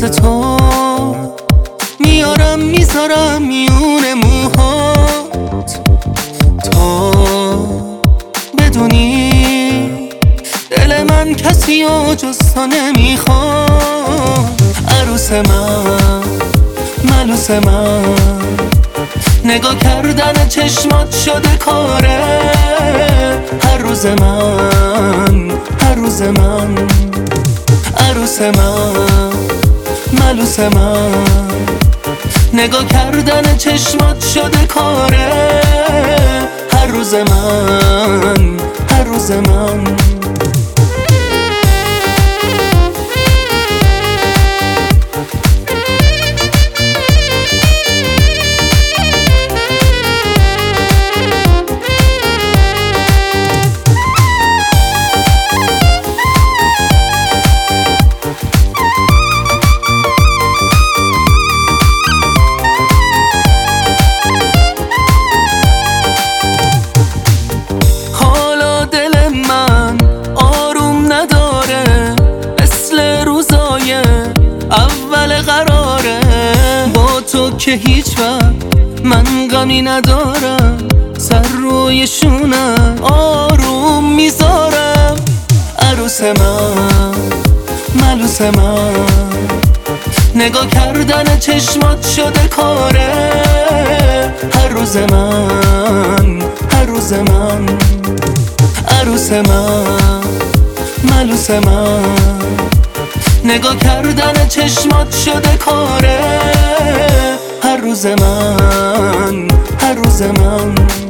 واسه تو میارم میذارم میون موهات، تا بدونی دل من کسی و جز تو نمیخواد. عروس من، ملوس من، نگاه کردن چشمات شده کاره. هر روز من، هر روز من، عروس من، ملوس من، نگاه کردن چشمات شده کاره. هر روز من، هر روز من. اول قراره با تو که هیچ وقت من غمی ندارم. سر روی شونم آروم میذارم. عروس من، ملوس من، نگاه کردن چشمات شده کاره. هر روز من، هر روز من، عروس من، ملوس من، نگاه کردن چشمات شده کاره. هر روز من، هر روز من.